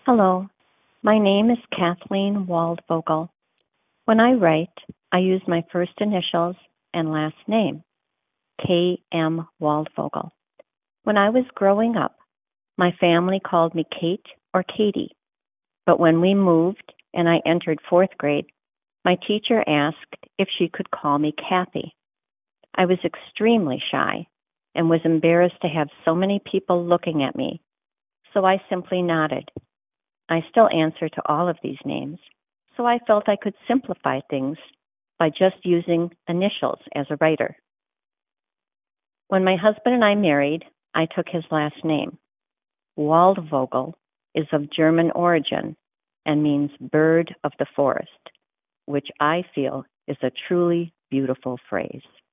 Hello, my name is Kathleen Waldvogel. When I write, I use my first initials and last name, K.M. Waldvogel. When I was growing up, my family called me Kate or Katie, but when we moved and I entered fourth grade, my teacher asked if she could call me Kathy. I was extremely shy and was embarrassed to have so many people looking at me, so I simply nodded. I still answer to all of these names, so I felt I could simplify things by just using initials as a writer. When my husband and I married, I took his last name. Waldvogel is of German origin and means bird of the forest, which I feel is a truly beautiful phrase.